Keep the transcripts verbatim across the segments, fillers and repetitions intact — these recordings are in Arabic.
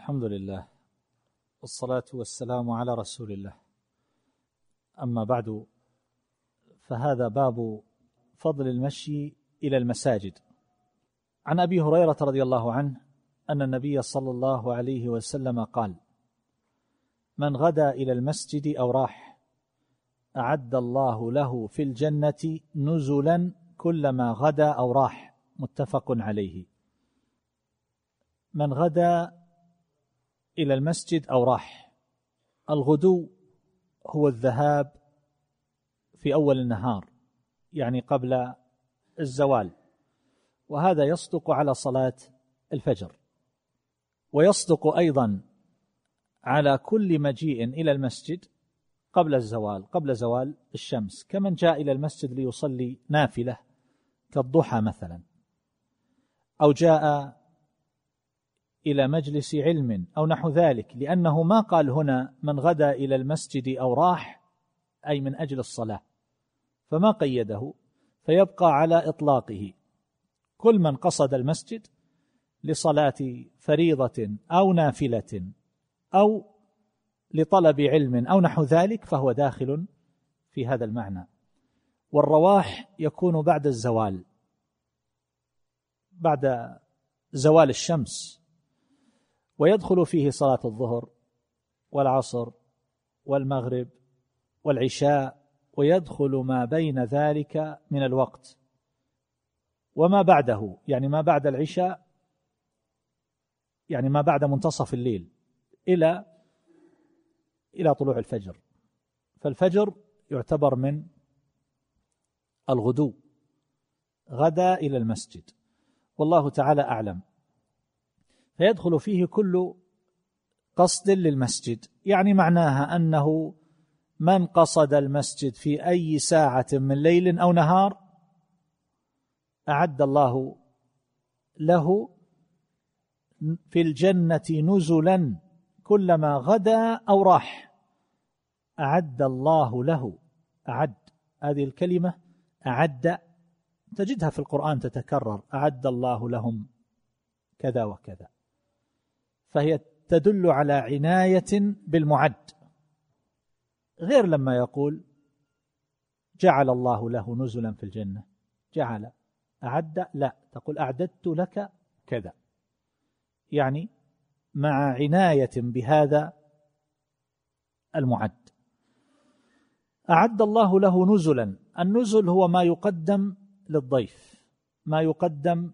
الحمد لله والصلاة والسلام على رسول الله. أما بعد، فهذا باب فضل المشي إلى المساجد. عن أبي هريرة رضي الله عنه أن النبي صلى الله عليه وسلم قال: من غدا إلى المسجد أو راح أعد الله له في الجنة نزلا كلما غدا أو راح. متفق عليه. من غدا إلى المسجد أو راح. الغدو هو الذهاب في أول النهار، يعني قبل الزوال، وهذا يصدق على صلاة الفجر، ويصدق أيضا على كل مجيء إلى المسجد قبل الزوال، قبل زوال الشمس، كمن جاء إلى المسجد ليصلي نافلة كالضحى مثلا، أو جاء إلى مجلس علم أو نحو ذلك، لأنه ما قال هنا من غدا إلى المسجد أو راح أي من أجل الصلاة، فما قيده، فيبقى على إطلاقه. كل من قصد المسجد لصلاة فريضة أو نافلة أو لطلب علم أو نحو ذلك فهو داخل في هذا المعنى. والرواح يكون بعد الزوال، بعد زوال الشمس، ويدخل فيه صلاة الظهر والعصر والمغرب والعشاء، ويدخل ما بين ذلك من الوقت وما بعده، يعني ما بعد العشاء، يعني ما بعد منتصف الليل إلى إلى طلوع الفجر. فالفجر يعتبر من الغدو، غدا إلى المسجد، والله تعالى أعلم. فيدخل فيه كل قصد للمسجد، يعني معناها أنه من قصد المسجد في أي ساعة من ليل أو نهار أعد الله له في الجنة نزلا كلما غدا أو راح. أعد الله له، أعد، هذه الكلمة أعد تجدها في القرآن تتكرر، أعد الله لهم كذا وكذا، فهي تدل على عناية بالمعد، غير لما يقول جعل الله له نزلا في الجنة، جعل، أعد، لا، تقول أعددت لك كذا، يعني مع عناية بهذا المعد. أعد الله له نزلا. النزل هو ما يقدم للضيف، ما يقدم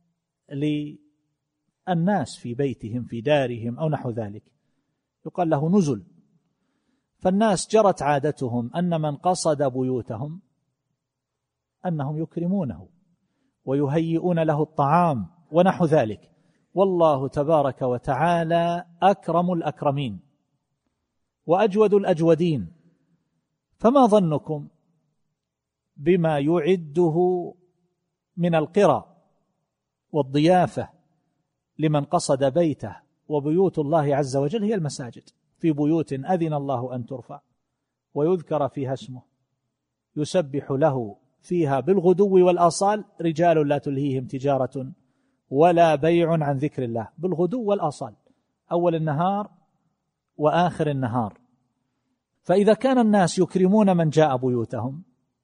للناس في بيتهم في دارهم أو نحو ذلك، يقال له نزل. فالناس جرت عادتهم أن من قصد بيوتهم أنهم يكرمونه ويهيئون له الطعام ونحو ذلك، والله تبارك وتعالى أكرم الأكرمين وأجود الأجودين. فما ظنكم بما يعده من القرى والضيافة لمن قصد بيته؟ وبيوت الله عز وجل هي المساجد، في بيوت أذن الله أن ترفع ويذكر فيها اسمه يسبح له فيها بالغدو والآصال رجال لا تلهيهم تجارة ولا بيع عن ذكر الله. بالغدو والآصال، أول النهار وآخر النهار. فإذا كان الناس يكرمون من جاء بيوتهم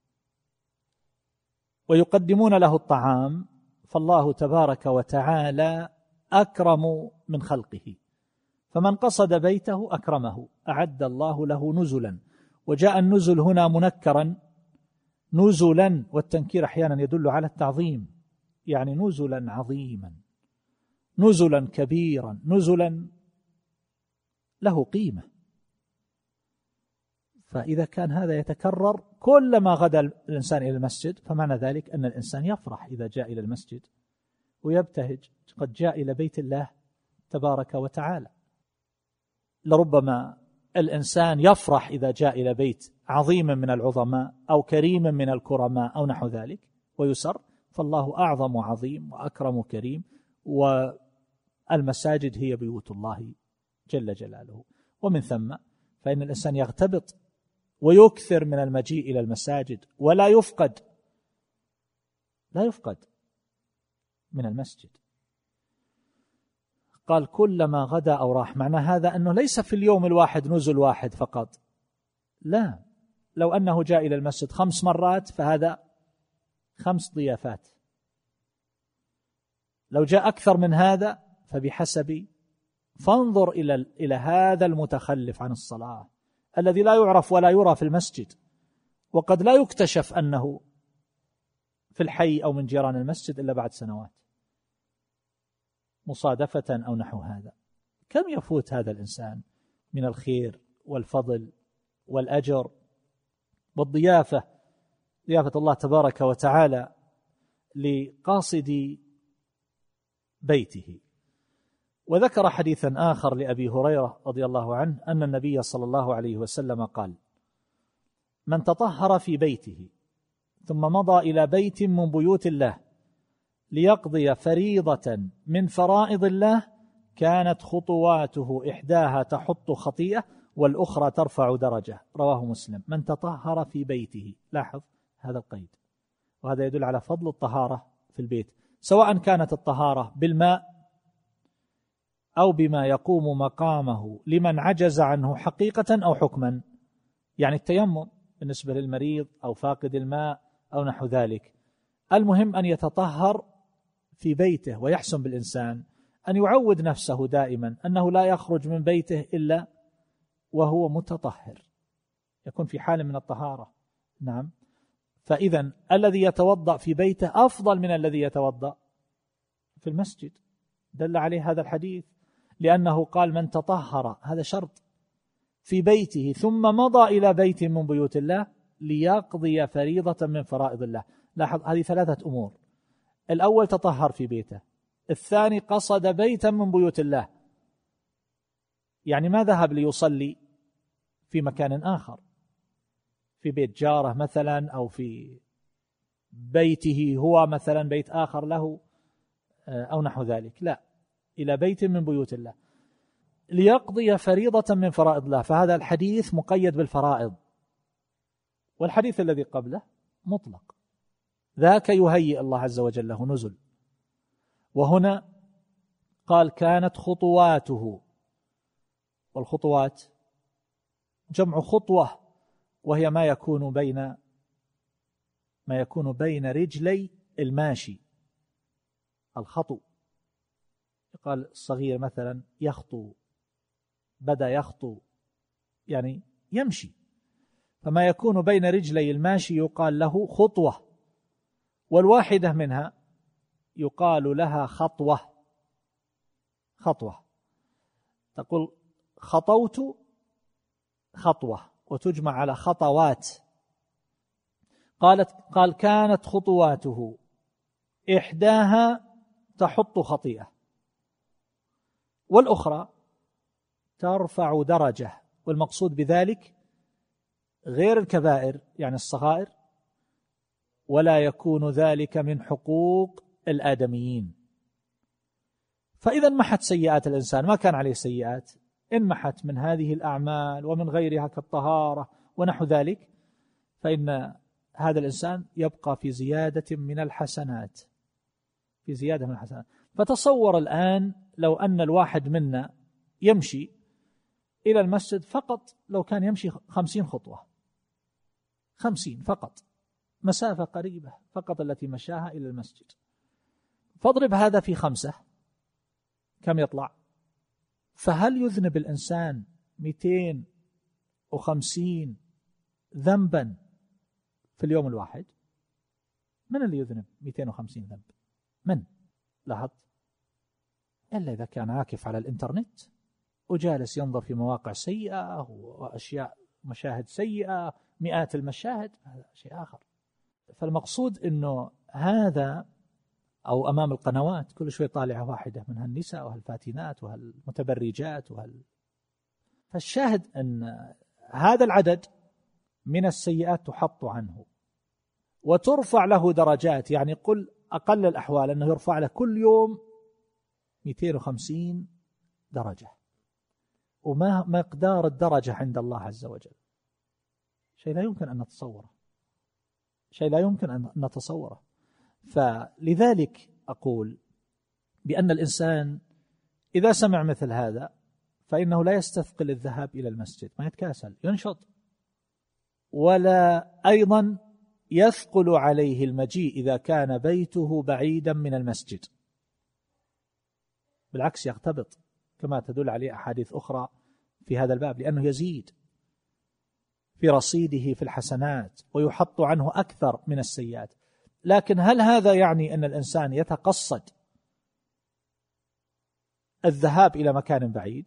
ويقدمون له الطعام، فالله تبارك وتعالى أكرم من خلقه. فمن قصد بيته أكرمه، أعد الله له نزلا. وجاء النزل هنا منكرا، نزلا، والتنكير أحيانا يدل على التعظيم، يعني نزلا عظيما، نزلا كبيرا، نزلا له قيمة. فإذا كان هذا يتكرر كلما غدا الإنسان إلى المسجد، فمعنى ذلك أن الإنسان يفرح إذا جاء إلى المسجد ويبتهج، قد جاء إلى بيت الله تبارك وتعالى. لربما الإنسان يفرح إذا جاء إلى بيت عظيم من العظماء أو كريم من الكرماء أو نحو ذلك ويسر، فالله أعظم وعظيم وأكرم كريم، والمساجد هي بيوت الله جل جلاله. ومن ثم فإن الإنسان يغتبط ويكثر من المجيء إلى المساجد، ولا يفقد لا يفقد من المسجد. قال كلما غدا أو راح. معنى هذا أنه ليس في اليوم الواحد نزل واحد فقط، لا، لو أنه جاء إلى المسجد خمس مرات فهذا خمس ضيافات، لو جاء أكثر من هذا فبحسب. فانظر إلى إلى هذا المتخلف عن الصلاة الذي لا يعرف ولا يرى في المسجد، وقد لا يكتشف أنه في الحي أو من جيران المسجد إلا بعد سنوات مصادفة أو نحو هذا. كم يفوت هذا الإنسان من الخير والفضل والأجر والضيافة، ضيافة الله تبارك وتعالى لقاصد بيته. وذكر حديثا آخر لأبي هريرة رضي الله عنه أن النبي صلى الله عليه وسلم قال: من تطهر في بيته ثم مضى إلى بيت من بيوت الله ليقضي فريضة من فرائض الله كانت خطواته إحداها تحط خطيئة والأخرى ترفع درجة. رواه مسلم. من تطهر في بيته، لاحظ هذا القيد، وهذا يدل على فضل الطهارة في البيت، سواء كانت الطهارة بالماء أو بما يقوم مقامه لمن عجز عنه حقيقة أو حكما، يعني التيمم بالنسبة للمريض أو فاقد الماء أو نحو ذلك. المهم أن يتطهر في بيته، ويحسن بالإنسان أن يعود نفسه دائما أنه لا يخرج من بيته إلا وهو متطهر، يكون في حال من الطهارة. نعم. فإذا الذي يتوضأ في بيته أفضل من الذي يتوضأ في المسجد، دل عليه هذا الحديث، لأنه قال من تطهر، هذا شرط، في بيته ثم مضى إلى بيت من بيوت الله ليقضي فريضة من فرائض الله. لاحظ هذه ثلاثة أمور: الأول تطهر في بيته، الثاني قصد بيتا من بيوت الله، يعني ما ذهب ليصلي في مكان آخر، في بيت جاره مثلا، أو في بيته هو مثلا بيت آخر له أو نحو ذلك، لا، إلى بيت من بيوت الله ليقضي فريضة من فرائض الله. فهذا الحديث مقيد بالفرائض، والحديث الذي قبله مطلق، ذاك يهيئ الله عز وجل له نزل. وهنا قال كانت خطواته، والخطوات جمع خطوة، وهي ما يكون بين ما يكون بين رجلي الماشي، الخطو. قال الصغير مثلا يخطو، بدأ يخطو، يعني يمشي، فما يكون بين رجلي الماشي يقال له خطوة، والواحدة منها يقال لها خطوة. خطوة تقول خطوت خطوة، وتجمع على خطوات. قالت قال كانت خطواته إحداها تحط خطيئة والأخرى ترفع درجة. والمقصود بذلك غير الكبائر، يعني الصغائر، ولا يكون ذلك من حقوق الآدميين. فإذا محت سيئات الإنسان، ما كان عليه سيئات، إن محت من هذه الأعمال ومن غيرها كالطهارة ونحو ذلك، فإن هذا الإنسان يبقى في زيادة من الحسنات، في زيادة من الحسنات. فتصور الآن لو أن الواحد منا يمشي إلى المسجد فقط، لو كان يمشي خمسين خطوة، خمسين فقط، مسافة قريبة فقط التي مشاها إلى المسجد، فاضرب هذا في خمسة، كم يطلع؟ فهل يذنب الإنسان مئتين وخمسين ذنبا في اليوم الواحد؟ من اللي يذنب مئتين وخمسين ذنب؟ من؟ لاحظت؟ إلا إذا كان عاكف على الإنترنت وجالس ينظر في مواقع سيئة وأشياء مشاهد سيئة، مئات المشاهد، هذا شيء آخر. فالمقصود أنه هذا، أو أمام القنوات كل شوي طالعة واحدة من هالنساء وهالفاتنات وهالمتبرجات وهال... فالشاهد أن هذا العدد من السيئات تحط عنه وترفع له درجات، يعني قل أقل الأحوال أنه يرفع له كل يوم مئتين وخمسين درجة. وما مقدار الدرجة عند الله عز وجل؟ شيء لا يمكن أن نتصوره، شيء لا يمكن أن نتصوره. فلذلك أقول بأن الإنسان إذا سمع مثل هذا فإنه لا يستثقل الذهاب إلى المسجد، ما يتكاسل ينشط، ولا أيضا يثقل عليه المجيء إذا كان بيته بعيدا من المسجد، بالعكس يغتبط كما تدل عليه أحاديث أخرى في هذا الباب، لأنه يزيد في رصيده في الحسنات ويحط عنه أكثر من السيئات. لكن هل هذا يعني أن الإنسان يتقصد الذهاب إلى مكان بعيد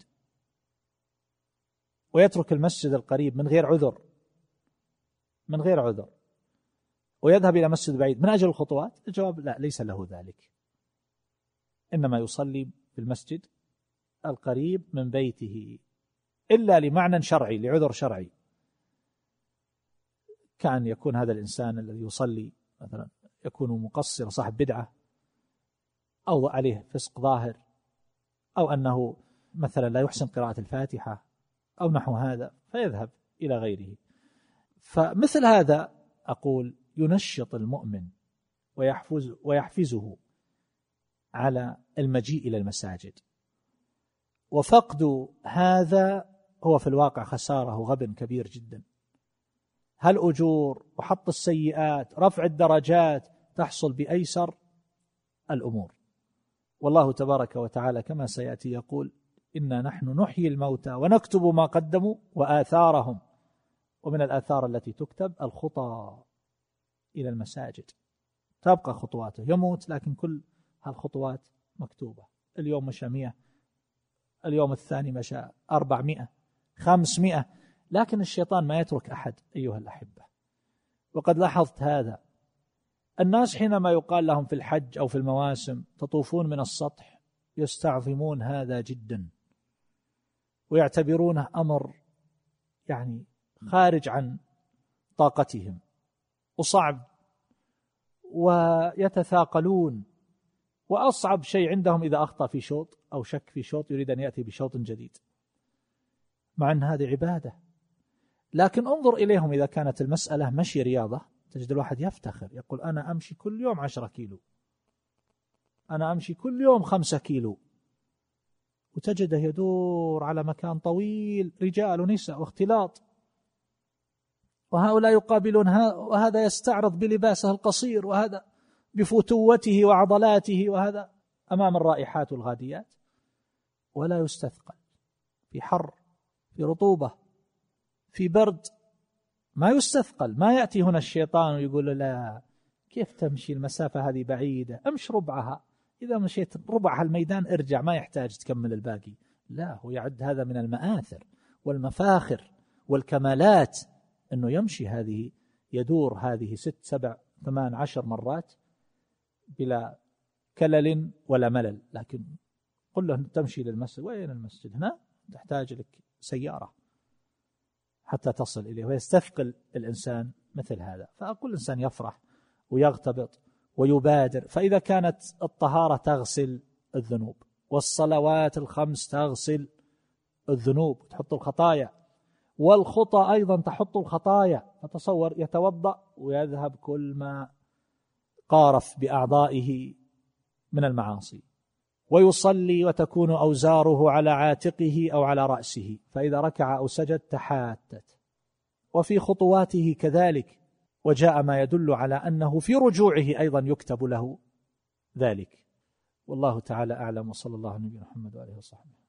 ويترك المسجد القريب من غير عذر من غير عذر ويذهب إلى مسجد بعيد من أجل الخطوات؟ الجواب لا، ليس له ذلك، إنما يصلي في المسجد القريب من بيته إلا لمعنى شرعي، لعذر شرعي، كان يكون هذا الإنسان الذي يصلي مثلا يكون مقصر صاحب بدعة، أو عليه فسق ظاهر، أو أنه مثلا لا يحسن قراءة الفاتحة أو نحو هذا، فيذهب إلى غيره. فمثل هذا أقول ينشط المؤمن ويحفز ويحفزه على المجيء إلى المساجد، وفقد هذا هو في الواقع خسارة وغبن كبير جدا. هل أجور وحط السيئات رفع الدرجات تحصل بأيسر الأمور، والله تبارك وتعالى كما سيأتي يقول إنا نحن نحيي الموتى ونكتب ما قدموا وآثارهم، ومن الآثار التي تكتب الخطى إلى المساجد، تبقى خطواته، يموت لكن كل هالخطوات مكتوبة، اليوم مشى مئة، اليوم الثاني مشى أربعمائة، خمسمائة، لكن الشيطان ما يترك أحد أيها الأحبة. وقد لاحظت هذا، الناس حينما يقال لهم في الحج أو في المواسم تطوفون من السطح يستعظمون هذا جدا ويعتبرونه أمر يعني خارج عن طاقتهم وصعب، ويتثاقلون، وأصعب شيء عندهم إذا أخطأ في شوط أو شك في شوط يريد أن يأتي بشوط جديد، مع أن هذه عبادة. لكن انظر إليهم إذا كانت المسألة مشي رياضة، تجد الواحد يفتخر يقول أنا أمشي كل يوم عشرة كيلو، أنا أمشي كل يوم خمسة كيلو، وتجده يدور على مكان طويل، رجال ونساء واختلاط، وهؤلاء يقابلون هذا، وهذا يستعرض بلباسه القصير، وهذا بفتوته وعضلاته، وهذا أمام الرائحات والغاديات، ولا يستثقل في حر، في رطوبة، في برد، ما يستثقل. ما يأتي هنا الشيطان ويقول لا كيف تمشي المسافة هذه بعيدة، امش ربعها، إذا مشيت ربع الميدان ارجع، ما يحتاج تكمل الباقي. لا، هو يعد هذا من المآثر والمفاخر والكمالات، أنه يمشي هذه، يدور هذه ست سبع ثمان عشر مرات بلا كلل ولا ملل. لكن قل له تمشي للمسجد، وين المسجد؟ هنا تحتاج لك سيارة حتى تصل إليه، ويستثقل الإنسان مثل هذا. فأقول الإنسان يفرح ويغتبط ويبادر. فإذا كانت الطهارة تغسل الذنوب، والصلوات الخمس تغسل الذنوب تحط الخطايا، والخطى أيضا تحط الخطايا، فتصور يتوضأ ويذهب كل ما قارف بأعضائه من المعاصي، ويصلي وتكون أوزاره على عاتقه أو على رأسه، فإذا ركع أو سجد تحاتت، وفي خطواته كذلك، وجاء ما يدل على أنه في رجوعه أيضا يكتب له ذلك. والله تعالى أعلم، وصلى الله على نبينا محمد وآله وصحبه.